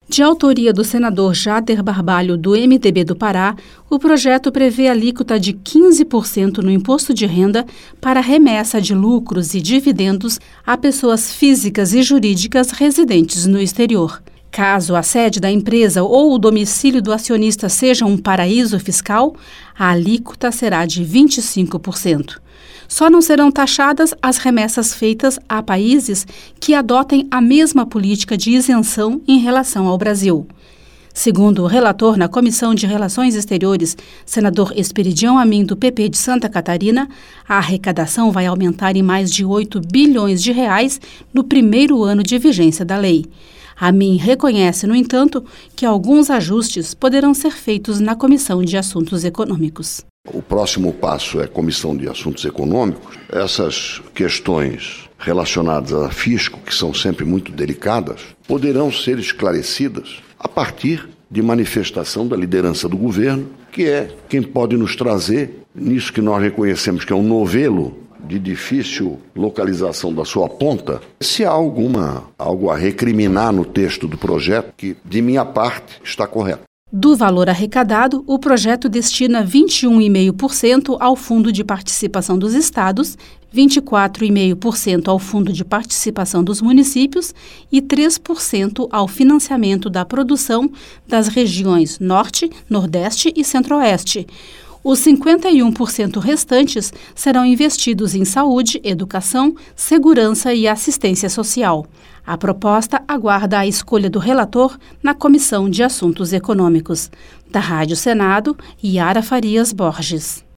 De autoria do senador Jader Barbalho, do MDB do Pará, o projeto prevê alíquota de 15% no imposto de renda para remessa de lucros e dividendos a pessoas físicas e jurídicas residentes no exterior. Caso a sede da empresa ou o domicílio do acionista seja um paraíso fiscal, a alíquota será de 25%. Só não serão taxadas as remessas feitas a países que adotem a mesma política de isenção em relação ao Brasil. Segundo o relator na Comissão de Relações Exteriores, senador Esperidião Amin, do PP de Santa Catarina, a arrecadação vai aumentar em mais de 8 bilhões de reais no primeiro ano de vigência da lei. Amin reconhece, no entanto, que alguns ajustes poderão ser feitos na Comissão de Assuntos Econômicos. O próximo passo é a Comissão de Assuntos Econômicos. Essas questões relacionadas a fisco, que são sempre muito delicadas, poderão ser esclarecidas a partir de manifestação da liderança do governo, que é quem pode nos trazer, nisso que nós reconhecemos que é um novelo de difícil localização da sua ponta, se há algo a recriminar no texto do projeto, que de minha parte está correto. Do valor arrecadado, o projeto destina 21,5% ao Fundo de Participação dos Estados, 24,5% ao Fundo de Participação dos Municípios e 3% ao financiamento da produção das regiões Norte, Nordeste e Centro-Oeste. Os 51% restantes serão investidos em saúde, educação, segurança e assistência social. A proposta aguarda a escolha do relator na Comissão de Assuntos Econômicos. Da Rádio Senado, Yara Farias Borges.